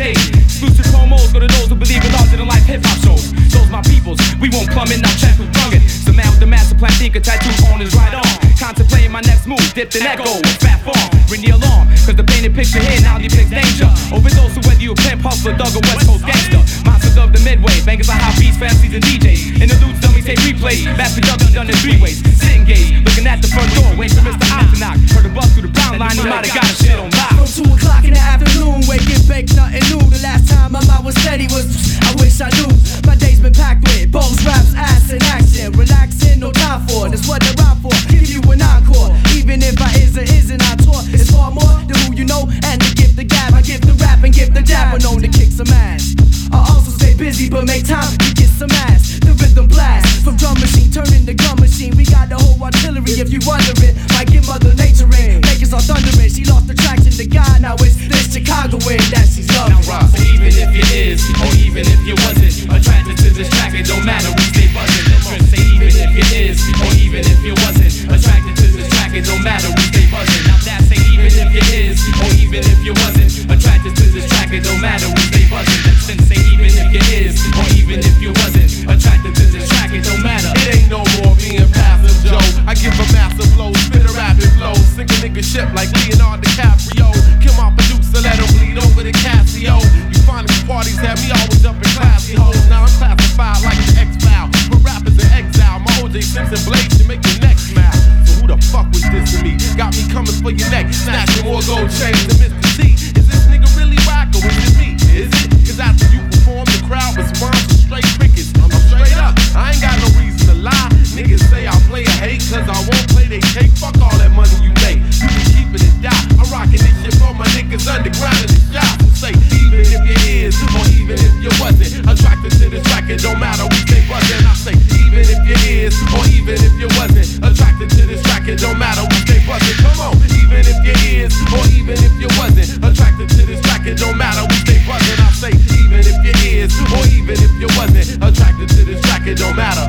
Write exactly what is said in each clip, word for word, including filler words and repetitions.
made. Exclusive promos go to those who believe in larger than life hip hop shows. Those my peoples, we won't plumb it, now check with drunken. Some man with the master plan, think a tattoo on his right arm. Contemplating my next move, dipped in echo with fat form. Ring the alarm, cause the painted picture here now depicts danger. Overdose of whether you a pimp, hustler, thug, or West Coast gangster. Monsters of the Midway, bangers like hot beats, fancies, and D Js. Interludes, dummies, take replays. Back production done in three ways. Sit engaged, looking at the front door, waiting for Mister Oz to knock. Heard a bus through the brown line, he might have got a shit on lock. From two o'clock in the afternoon, waking baked, nothing new. The last time my mind was steady was, I wish I knew. My day's been packed with bows, raps, ass, and action. Relaxing, no time for it, that's what they're out for. Give you an encore, even if I is or isn't on tour. It's far more than who you know, and to give the gab. I give the rap and give the dab, I known to kick some ass. I also stay busy, but make time to get some ass. The rhythm blast, from drum machine, turning the gun machine. We got the whole artillery, if you wondering. Might get Mother Nature in, make us all thundering. She lost the traction to God, now it's this Chicago in that she's loving. So even if you is, or even if you wasn't attracted to this track, it don't matter, we stay buzzing. Say even if you is, or even if you wasn't attracted to this track, it don't matter, we stay buzzing. Now that say even if you is, or even if you wasn't attracted to this track, it don't matter, we stay buzzing. Then say even if you is, or even if you wasn't attracted to this track, it don't matter. It ain't no more being passive, Joe. I give a massive blow, spit a rapid flow, sink a nigga ship like Leonardo DiCaprio. Kill my producer, let him bleed over the Casio. You find these parties have me always up in classy hoes. Now I'm classified like the X-File. For rappers in exile, my O J Simpson blade to make your neck smile. So who the fuck was this to me? Got me coming for your neck, snatching more gold chains than Mister T. Is this nigga really whack or is it me? Is it? Cause after you perform, the crowd responds to straight crickets. I'm straight up, I ain't got no reason to lie. Niggas say I play a hate cause I won't play they cake. Fuck all that money you make, you can keep it and die. I'm rocking this shit for my niggas underground in the shop. So say even if you is, or even if you wasn't attracted to this track, it don't matter, we stay buzzing. I say even if you is, or even if you wasn't attracted to this track, it don't matter, we stay buzzing. Come on, even if you is, or even if you wasn't attracted to this track, it don't matter, we stay buzzing. I say even if you is, or even if you wasn't attracted to this track, it don't matter.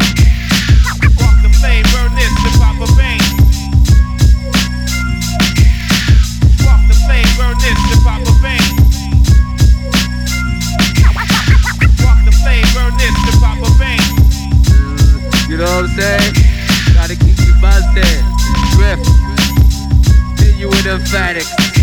Walk the flame, burn this to pop a vein. Walk the flame, burn this to pop a vein. Walk the flame, burn this to pop a vein. You know what I'm saying? Gotta keep you buzzed in. Drift. Hit you with emphatics.